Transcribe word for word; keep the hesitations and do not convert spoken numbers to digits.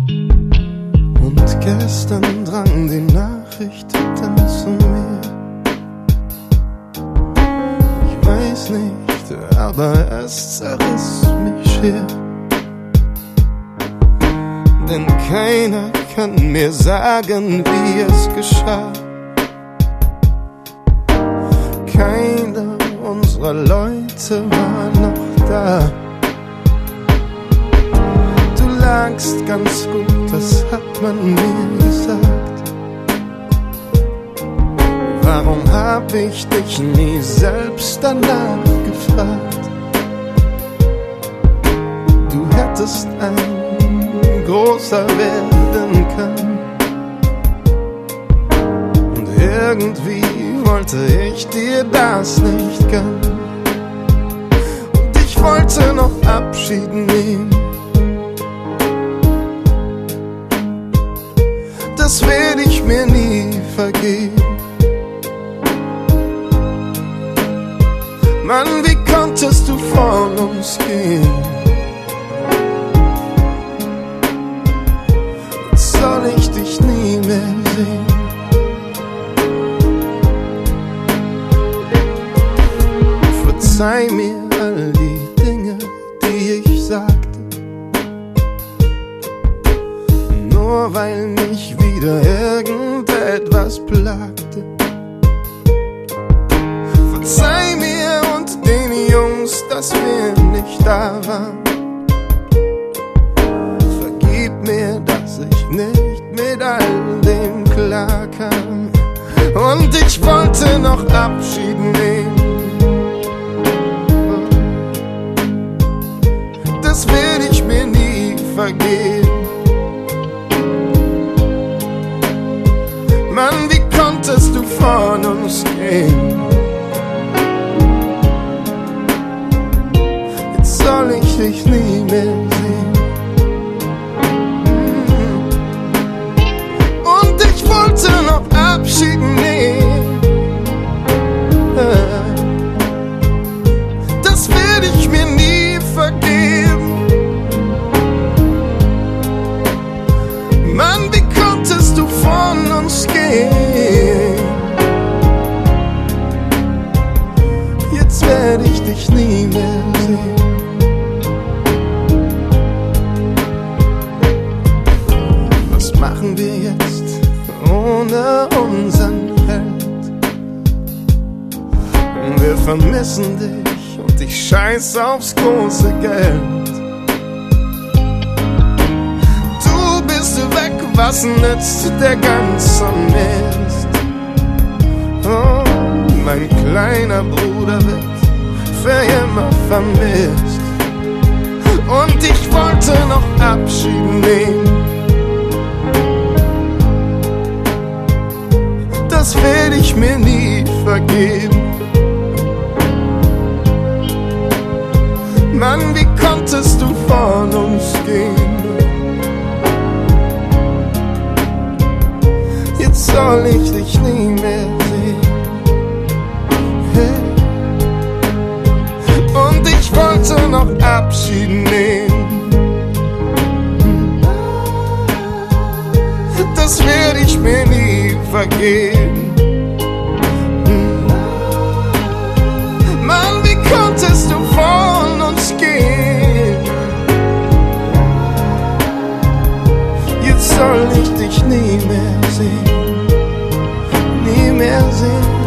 Und gestern drang die Nachricht dann zu mir. Ich weiß nicht, aber es zerriss mich schier. Denn keiner kann mir sagen, wie es geschah. Keiner unserer Leute war noch da. Du lagst ganz gut, das hat man mir gesagt. Warum hab ich dich nie selbst danach gefragt? Du hättest ein großer werden können. Und irgendwie wollte ich dir das nicht gönnen. Und ich wollte noch Abschied nehmen. Das werd ich mir nie vergeben. Mann, wie konntest du von uns gehen? Jetzt soll ich dich nie mehr sehen. Verzeih mir all die Dinge, die ich sagte, nur weil mich wieder irgendetwas plagte. Verzeih mir und den Jungs, dass wir nicht da waren. Vergib mir, dass ich nicht mit all dem klarkam. Und ich wollte noch Abschied nehmen. Das werd ich mir nie vergeben. Mann, wie konntest du von uns gehen? Jetzt soll ich dich nie mehr sehen. Und ich wollte noch Abschied nehmen. Das werd ich mir nie vergeben. Mann, wie konntest du von uns gehen? Jetzt werd ich dich nie mehr sehen. Was machen wir jetzt ohne unseren Held? Wir vermissen dich und ich scheiß aufs große Geld. Weg, was nützt der ganze Mist? Oh, mein kleiner Bruder wird für immer vermisst. Und ich wollte noch Abschied nehmen. Das werd ich mir nie vergeben. Mann, wie konntest du von uns gehen? Jetzt soll ich dich nie mehr sehen. Hey. Und ich wollte noch Abschied nehmen. Das werd ich mir nie vergeben. Mann, wie konntest du von uns gehen? Jetzt soll ich dich nie mehr sehen. Nie mehr sehen.